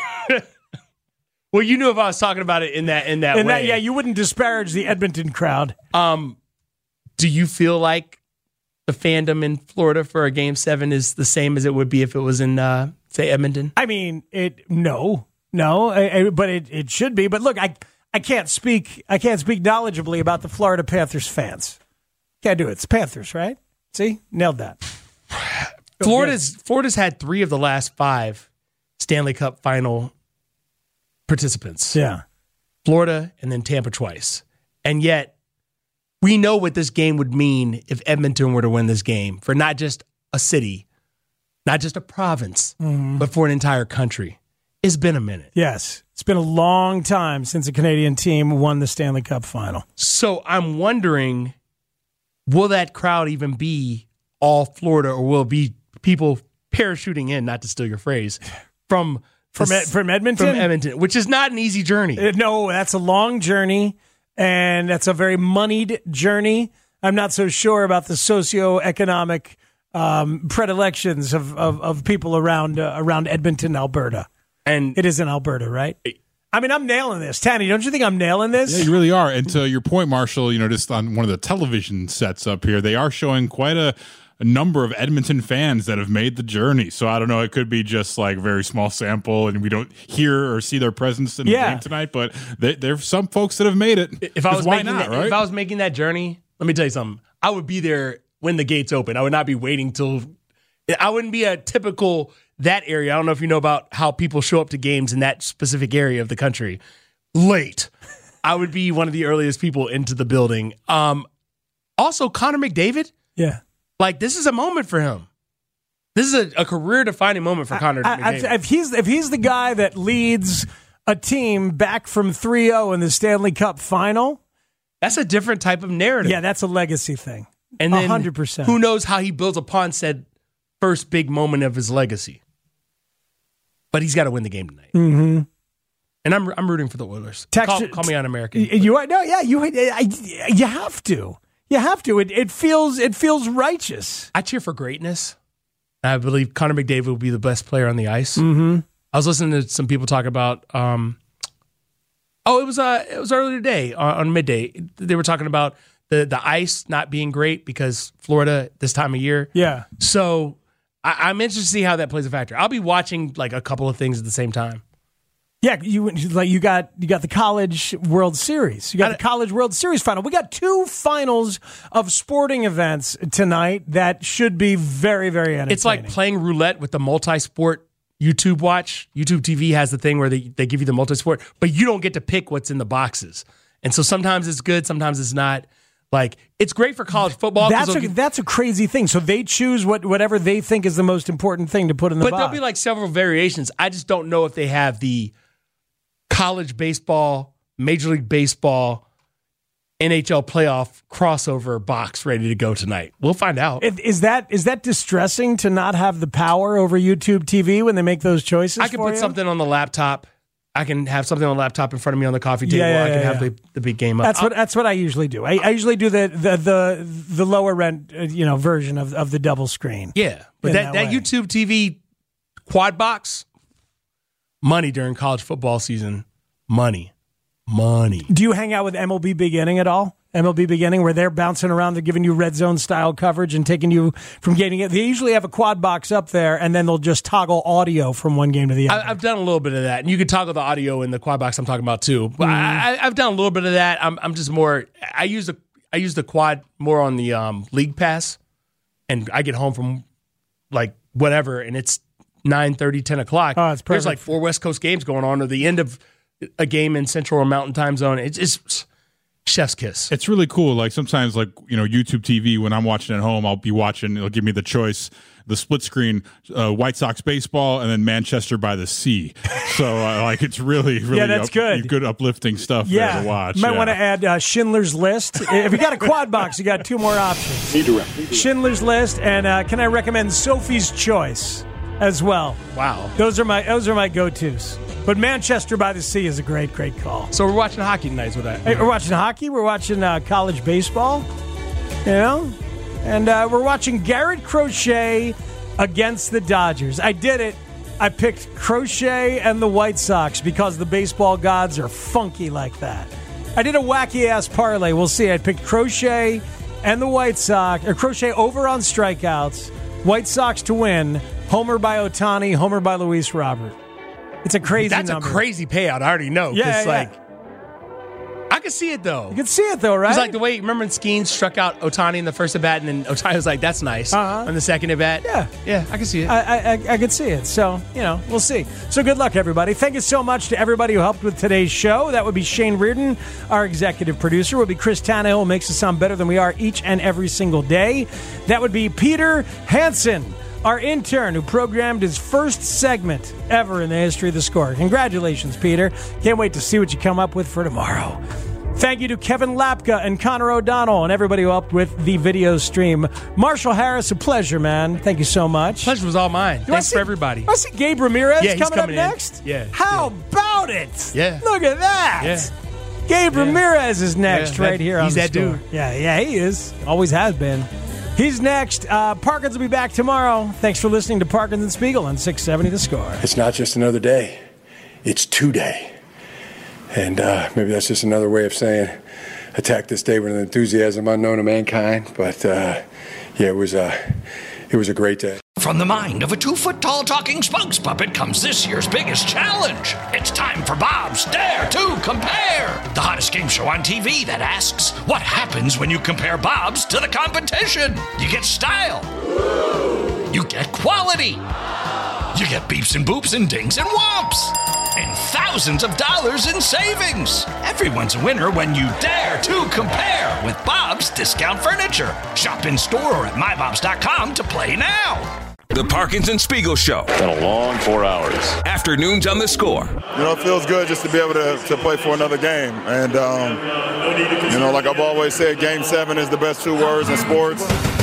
Well, you knew if I was talking about it in that in that And way. that, yeah, you wouldn't disparage the Edmonton crowd. Um, do you feel like the fandom in Florida for a Game Seven is the same as it would be if it was in, uh, say, Edmonton? I mean, it no, no, I, I, but it, it should be. But look, I I can't speak I can't speak knowledgeably about the Florida Panthers fans. Can't do it. It's Panthers, right? See, nailed that. Florida's Florida's had three of the last five Stanley Cup final participants. Yeah. Florida and then Tampa twice. And yet we know what this game would mean if Edmonton were to win this game for not just a city, not just a province, Mhm. but for an entire country. It's been a minute. Yes, it's been a long time since a Canadian team won the Stanley Cup final. So I'm wondering, will that crowd even be all Florida, or will it be people parachuting in, not to steal your phrase, from From Ed- from Edmonton? From Edmonton, which is not an easy journey. Uh, No, that's a long journey, and that's a very moneyed journey. I'm not so sure about the socioeconomic um, predilections of, of, of people around uh, around Edmonton, Alberta. And it is in Alberta, right? I mean, I'm nailing this. Tanny, don't you think I'm nailing this? Yeah, you really are. And to your point, Marshall, you know, just on one of the television sets up here, they are showing quite a, a number of Edmonton fans that have made the journey. So I don't know, it could be just like a very small sample and we don't hear or see their presence in Yeah. the game tonight, but they, there's some folks that have made it. If I was why making not, that, right? if I was making that journey, let me tell you something. I would be there when the gates open. I would not be waiting till. I wouldn't be a typical that area. I don't know if you know about how people show up to games in that specific area of the country late. I would be one of the earliest people into the building. Um, also, Connor McDavid. Yeah, like this is a moment for him. This is a, a career-defining moment for Connor I, I, McDavid. if he's if he's the guy that leads a team back from three oh in the Stanley Cup final, that's a different type of narrative. Yeah, that's a legacy thing. And then one hundred percent. who knows how he builds upon said first big moment of his legacy. But he's got to win the game tonight. Mm-hmm. And I'm I'm rooting for the Oilers. Text- call, call me un-American. You, you are no, yeah, you I, you have to, you have to. It it feels it feels righteous. I cheer for greatness. I believe Connor McDavid will be the best player on the ice. Mm-hmm. I was listening to some people talk about. Um, oh, it was uh, it was earlier today on, on midday. They were talking about the the ice not being great because Florida this time of year. Yeah. So I, I'm interested to see how that plays a factor. I'll be watching like a couple of things at the same time. Yeah, you like you got you got the College World Series. You got the College World Series final. We got two finals of sporting events tonight that should be very very entertaining. It's like playing roulette with the multi-sport YouTube watch. YouTube T V has the thing where they, they give you the multi-sport, but you don't get to pick what's in the boxes. And so sometimes it's good, sometimes it's not. Like, it's great for college football. 'cause That's a, they'll get- that's a crazy thing. So they choose what whatever they think is the most important thing to put in the but box. there'll be like several variations. I just don't know if they have the college baseball, Major League Baseball, N H L playoff crossover box ready to go tonight. We'll find out. Is- Is that is that distressing to not have the power over YouTube T V when they make those choices? I could for put you? something on the laptop. I can have something on the laptop in front of me on the coffee table. Yeah, yeah, I can yeah, have yeah. the, the big game up. That's what that's what I usually do. I, I usually do the the the, the lower rent uh, you know version of, of the double screen. Yeah, but in that, that, way. YouTube T V quad box, money during college football season, money, money. Do you hang out with M L B Beginning at all? M L B Beginning, where they're bouncing around, they're giving you red zone style coverage and taking you from getting it. They usually have a quad box up there, and then they'll just toggle audio from one game to the other. I, I've done a little bit of that, and you can toggle the audio in the quad box I'm talking about too. But Mm-hmm. I, I've done a little bit of that. I'm, I'm just more. I use the I use the quad more on the um, League Pass, and I get home from like whatever, and it's nine thirty, ten o'clock. Oh, it's perfect. There's like four West Coast games going on, or the end of a game in Central or Mountain Time Zone. It's just chef's kiss. It's really cool. Like sometimes, like, you know, YouTube T V, when I'm watching at home, I'll be watching, it'll give me the choice, the split screen, uh, White Sox baseball, and then Manchester by the Sea. So, uh, like, it's really, really Yeah, that's up- good. good uplifting stuff Yeah, there to watch. you might yeah. want to add uh, Schindler's List. If you got a quad box, you got two more options. Schindler's List, and uh, can I recommend Sophie's Choice as well? Wow, those are my those are my go-tos. But Manchester by the Sea is a great, great call. So we're watching hockey tonight with that. Hey, we're watching hockey. We're watching uh, college baseball. You know, and uh, we're watching Garrett Crochet against the Dodgers. I did it. I picked Crochet and the White Sox because the baseball gods are funky like that. I did a wacky-ass parlay. We'll see. I picked Crochet and the White Sox, or Crochet over on strikeouts, White Sox to win, homer by Ohtani, homer by Luis Robert. It's a crazy That's number. a crazy payout. I already know. 'cause, Yeah, yeah. like, I can see it though. You can see it though, right? It's like the way, remember when Skeens struck out Ohtani in the first at bat, and then Ohtani was like, "That's nice." Uh-huh. On the second at bat, Yeah. yeah, I can see it. I, I, I, I could see it. So, you know, we'll see. So good luck, everybody. Thank you so much to everybody who helped with today's show. That would be Shane Reardon, our executive producer. Would be Chris Tannehill, who makes us sound better than we are each and every single day. That would be Peter Hansen, our intern, who programmed his first segment ever in the history of the Score. Congratulations, Peter. Can't wait to see what you come up with for tomorrow. Thank you to Kevin Lapka and Connor O'Donnell and everybody who helped with the video stream. Marshall Harris, a pleasure, man. Thank you so much. Pleasure was all mine. Do I Thanks see- for everybody. I see Gabe Ramirez Yeah, he's coming, coming in. up next. Yeah. How about it? Yeah. Look at that. Yeah. Gabe Yeah. Ramirez is next Yeah, right that- here on he's the that Score. dude. Yeah, yeah, he is. Always has been. He's next. Uh, Parkins will be back tomorrow. Thanks for listening to Parkins and Spiegel on six seventy The Score. It's not just another day, it's today. And uh, maybe that's just another way of saying attack this day with an enthusiasm unknown to mankind. But uh, yeah, it was, uh, it was a great day. From the mind of a two-foot-tall talking spokes puppet comes this year's biggest challenge. It's time for Bob's Dare to Compare, the hottest game show on T V that asks, what happens when you compare Bob's to the competition? You get style. You get quality. You get beeps and boops and dings and whomps. And thousands of dollars in savings. Everyone's a winner when you dare to compare with Bob's Discount Furniture. Shop in store or at my bobs dot com to play now. The Parkins and Spiegel Show. Been a long four hours. Afternoons on the Score. You know, it feels good just to be able to, to play for another game. And, um, you know, like I've always said, game seven is the best two words in sports.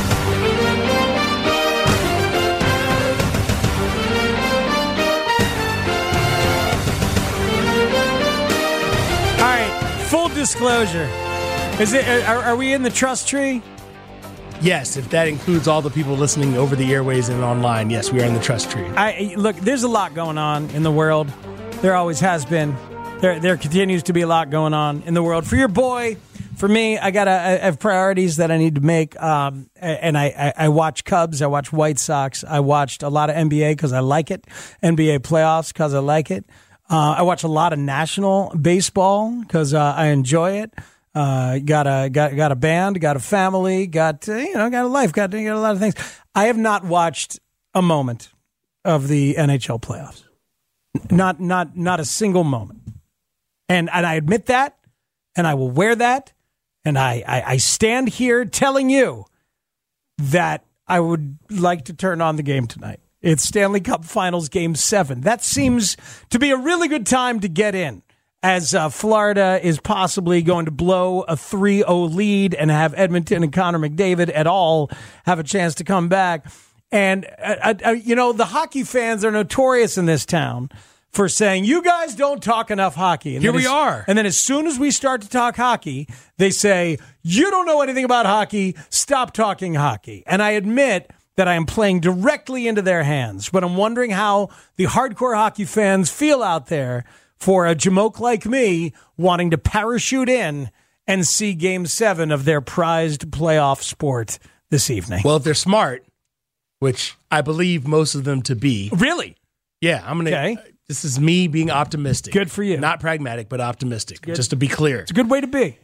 All right, full disclosure. Is it? Are, are we in the trust tree? Yes, if that includes all the people listening over the airways and online, yes, we are in the trust tree. I look. There's a lot going on in the world. There always has been. There, there continues to be a lot going on in the world. For your boy, for me, I got I have priorities that I need to make. Um, and I, I, I watch Cubs. I watch White Sox. I watched a lot of N B A because I like it. N B A playoffs because I like it. Uh, I watch a lot of national baseball because uh, I enjoy it. Uh, got a got got a band, got a family, got uh, you know, got a life, got, got a lot of things. I have not watched a moment of the N H L playoffs, not not not a single moment, and and I admit that, and I will wear that, and I I, I stand here telling you that I would like to turn on the game tonight. It's Stanley Cup Finals Game seven. That seems to be a really good time to get in, as uh, Florida is possibly going to blow a three oh lead and have Edmonton and Connor McDavid et al. Have a chance to come back. And, uh, uh, you know, the hockey fans are notorious in this town for saying, you guys don't talk enough hockey. And Here then we as- are. And then as soon as we start to talk hockey, they say, you don't know anything about hockey. Stop talking hockey. And I admit that I am playing directly into their hands, but I'm wondering how the hardcore hockey fans feel out there for a jamoke like me wanting to parachute in and see game seven of their prized playoff sport this evening. Well, if they're smart, which I believe most of them to be. Really? Yeah, I'm going to. Okay. This is me being optimistic. Good for you. Not pragmatic, but optimistic, Good. just to be clear. It's a good way to be.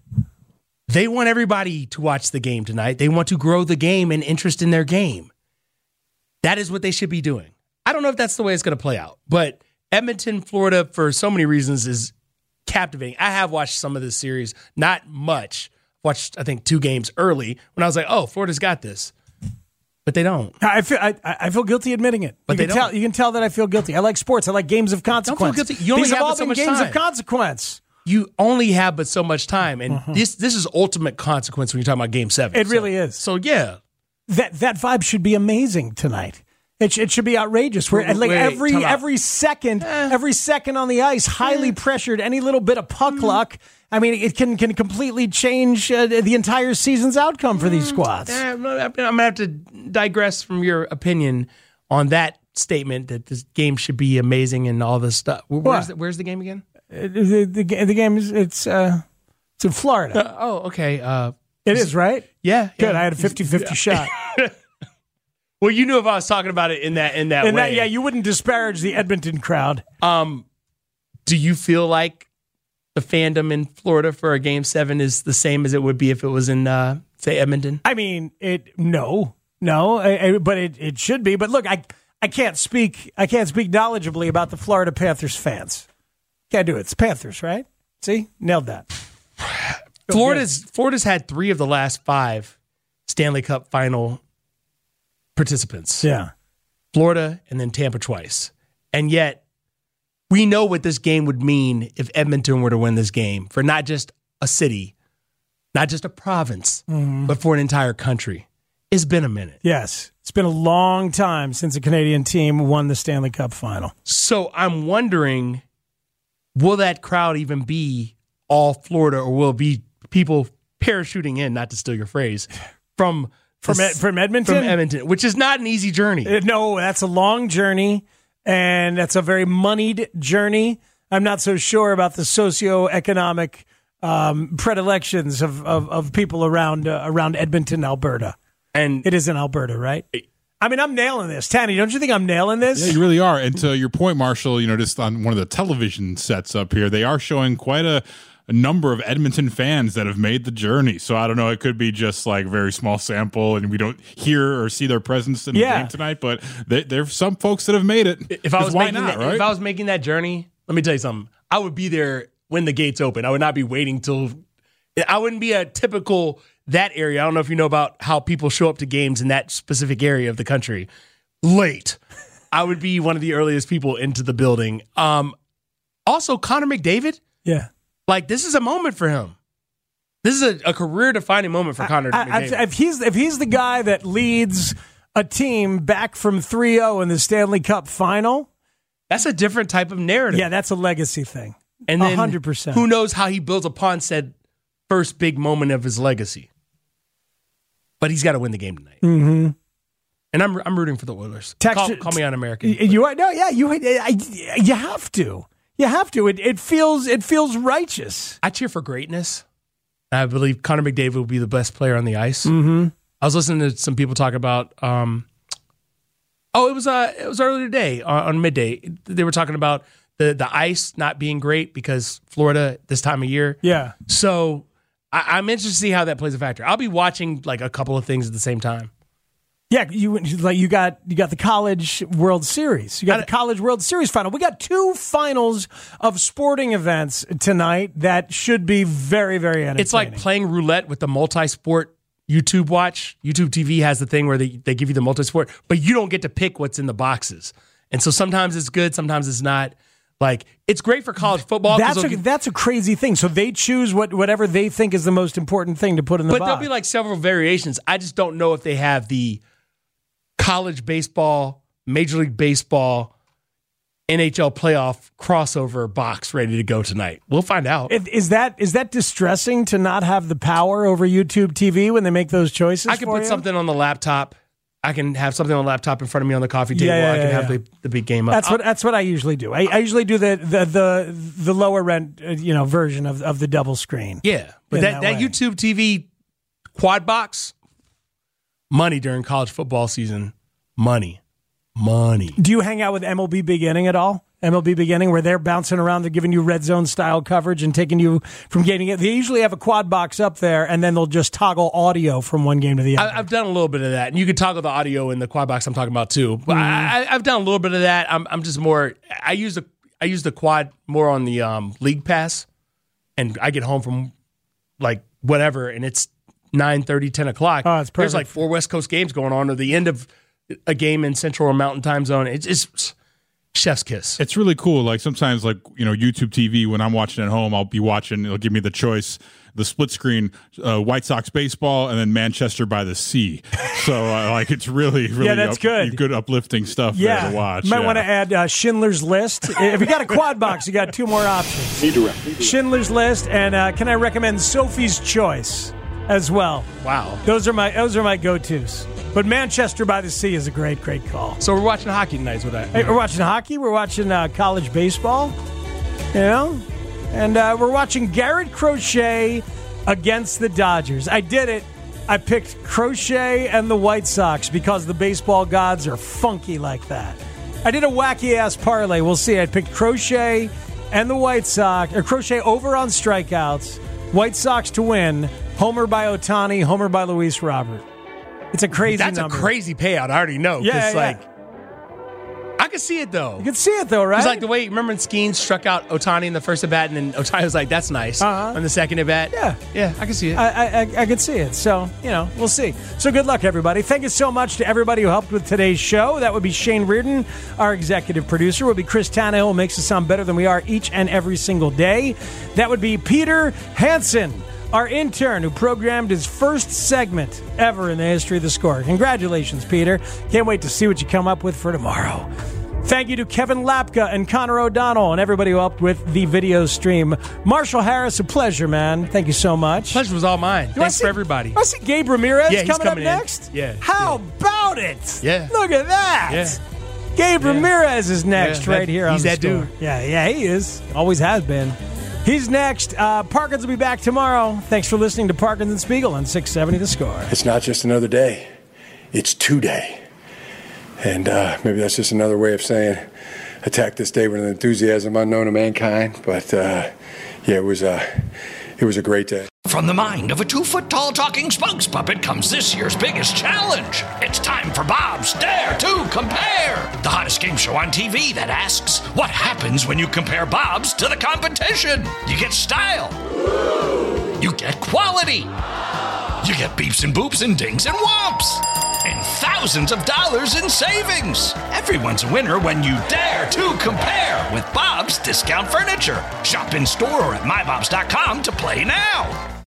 They want everybody to watch the game tonight. They want to grow the game and interest in their game. That is what they should be doing. I don't know if that's the way it's going to play out, but Edmonton, Florida, for so many reasons, is captivating. I have watched some of this series, not much. Watched, I think, two games early when I was like, oh, Florida's got this. But they don't. I feel I, I feel guilty admitting it. But you they can don't. tell you can tell that I feel guilty. I like sports. I like games of consequence. Don't feel guilty. You only These have have all but so been much games time. of consequence. You only have but so much time, and Uh-huh. this this is ultimate consequence when you're talking about Game Seven. It So- really is. So yeah, That that vibe should be amazing tonight. It, sh- it should be outrageous. Where Wait, like wait, every time out. every second, every second on the ice, highly pressured. Any little bit of puck luck, I mean, it can can completely change uh, the entire season's outcome for these squads. Eh, I'm gonna I'm gonna have to digress from your opinion on that statement that this game should be amazing and all this stuff. Where- Where's What? the, where's the game again? Uh, the, the, ga- the game is it's uh, it's in Florida. Uh, oh, okay. Uh, it is, right? Yeah. Good. yeah. I had a fifty-fifty shot. Well, you knew if I was talking about it in that in that And way. that, yeah, you wouldn't disparage the Edmonton crowd. Um, do you feel like the fandom in Florida for a Game Seven is the same as it would be if it was in, uh, say, Edmonton? I mean, it no, no, I, I, but it, it should be. But look, I I can't speak I can't speak knowledgeably about the Florida Panthers fans. Can't do it. It's Panthers, right? See, nailed that. Florida's Florida's had three of the last five Stanley Cup final participants. Yeah. Florida and then Tampa twice. And yet we know what this game would mean if Edmonton were to win this game for not just a city, not just a province, Mhm. but for an entire country. It's been a minute. Yes, it's been a long time since a Canadian team won the Stanley Cup final. So I'm wondering, will that crowd even be all Florida, or will it be people parachuting in, not to steal your phrase, from From the- Ed- from Edmonton? From Edmonton, which is not an easy journey. Uh, No, that's a long journey, and that's a very moneyed journey. I'm not so sure about the socioeconomic um, predilections of, of, of people around uh, around Edmonton, Alberta. And it is in Alberta, right? I mean, I'm nailing this. Tanny, don't you think I'm nailing this? Yeah, you really are. And to your point, Marshall, you know, just on one of the television sets up here, they are showing quite a, a number of Edmonton fans that have made the journey. So I don't know, it could be just like very small sample and we don't hear or see their presence in the Yeah. game tonight, but they, there's some folks that have made it. If I 'Cause was why making not, that, right? if I was making that journey, let me tell you something. I would be there when the gates open. I would not be waiting till. I wouldn't be a typical that area. I don't know if you know about how people show up to games in that specific area of the country late. I would be one of the earliest people into the building. Um, also, Connor McDavid. Yeah, like this is a moment for him. This is a, a career-defining moment for Connor I- I- McDavid. if he's if he's the guy that leads a team back from three oh in the Stanley Cup final, that's a different type of narrative. Yeah, that's a legacy thing. And then one hundred percent. who knows how he builds upon said first big moment of his legacy. But he's got to win the game tonight. Mm-hmm. And I'm I'm rooting for the Oilers. Text- call, call me un-American. You are no, yeah, you I, you have to, you have to. It it feels it feels righteous. I cheer for greatness. I believe Connor McDavid will be the best player on the ice. Mm-hmm. I was listening to some people talk about. Um, oh, it was uh, it was earlier today on, on midday. They were talking about the the ice not being great because Florida this time of year. Yeah. So I, I'm interested to see how that plays a factor. I'll be watching like a couple of things at the same time. Yeah, you like you got you got the College World Series. You got the College World Series final. We got two finals of sporting events tonight that should be very very entertaining. It's like playing roulette with the multi-sport YouTube watch. YouTube T V has the thing where they, they give you the multi-sport, but you don't get to pick what's in the boxes. And so sometimes it's good, sometimes it's not. Like, it's great for college football. 'cause That's a, they'll give- that's a crazy thing. So they choose what whatever they think is the most important thing to put in the but box. there'll be like several variations. I just don't know if they have the college baseball, Major League Baseball, N H L playoff crossover box ready to go tonight. We'll find out. Is that is that distressing to not have the power over YouTube T V when they make those choices? I can for put you? something on the laptop. I can have something on the laptop in front of me on the coffee table. Yeah, yeah, I can yeah, have yeah. the, the big game up. That's what that's what I usually do. I, I usually do the the the, the lower rent uh, you know version of, of the double screen. Yeah, but in that, that, way. YouTube T V quad box, money during college football season. Money. Money. Do you hang out with M L B Beginning at all? M L B Beginning, where they're bouncing around, they're giving you red zone style coverage and taking you from getting it. They usually have a quad box up there, and then they'll just toggle audio from one game to the other. I, I've done a little bit of that, and you can toggle the audio in the quad box I'm talking about too. But Mm-hmm. I, I've done a little bit of that. I'm, I'm just more. I use the I use the quad more on the um, League Pass, and I get home from like whatever, and it's nine thirty, ten o'clock. Oh, it's perfect. There's like four West Coast games going on, or the end of a game in Central or Mountain Time Zone. It's just chef's kiss. It's really cool. Like sometimes, like, you know, YouTube T V, when I'm watching at home, I'll be watching, it'll give me the choice, the split screen, uh, White Sox baseball, and then Manchester by the Sea. So, uh, like, it's really, really Yeah, that's up- good. good uplifting stuff yeah, there to watch. you might yeah. want to add uh, Schindler's List. If you got a quad box, you got two more options. Schindler's List, and uh, can I recommend Sophie's Choice as well? Wow, those are my those are my go-tos. But Manchester by the Sea is a great, great call. So we're watching hockey tonight with that. Hey, we're watching hockey. We're watching uh, college baseball. You know, and uh, we're watching Garrett Crochet against the Dodgers. I did it. I picked Crochet and the White Sox because the baseball gods are funky like that. I did a wacky ass parlay. We'll see. I picked Crochet and the White Sox, or Crochet over on strikeouts, White Sox to win, homer by Ohtani, homer by Luis Robert. It's a crazy That's number. a crazy payout. I already know. 'cause, Yeah, yeah. like, I can see it though. You can see it though, right? It's like the way, remember when Skeens struck out Ohtani in the first at bat, and then Ohtani was like, "That's nice." Uh-huh. On the second at bat, Yeah. yeah, I can see it. I, I, I, I can see it. So, you know, we'll see. So good luck, everybody. Thank you so much to everybody who helped with today's show. That would be Shane Reardon, our executive producer. Would be Chris Tannehill, who makes us sound better than we are each and every single day. That would be Peter Hansen, our intern, who programmed his first segment ever in the history of the Score. Congratulations, Peter. Can't wait to see what you come up with for tomorrow. Thank you to Kevin Lapka and Connor O'Donnell and everybody who helped with the video stream. Marshall Harris, a pleasure, man. Thank you so much. Pleasure was all mine. Do I Thanks see- for everybody. I see Gabe Ramirez Yeah, he's coming, coming up in. next. Yeah. How about it? Yeah. Look at that. Yeah. Gabe Yeah. Ramirez is next Yeah, right that- here on he's the that Score. dude. Yeah, yeah, he is. Always has been. He's next. Uh, Parkins will be back tomorrow. Thanks for listening to Parkins and Spiegel on six seventy The Score. It's not just another day, it's today. And uh, maybe that's just another way of saying attack this day with an enthusiasm unknown to mankind. But uh, yeah, it was, uh, it was a great day. From the mind of a two-foot-tall talking spokes puppet comes this year's biggest challenge. It's time for Bob's Dare to Compare, the hottest game show on T V that asks, what happens when you compare Bob's to the competition? You get style. You get quality. You get beeps and boops and dings and whomps. And thousands of dollars in savings. Everyone's a winner when you dare to compare with Bob's Discount Furniture. Shop in store or at my bobs dot com to play now.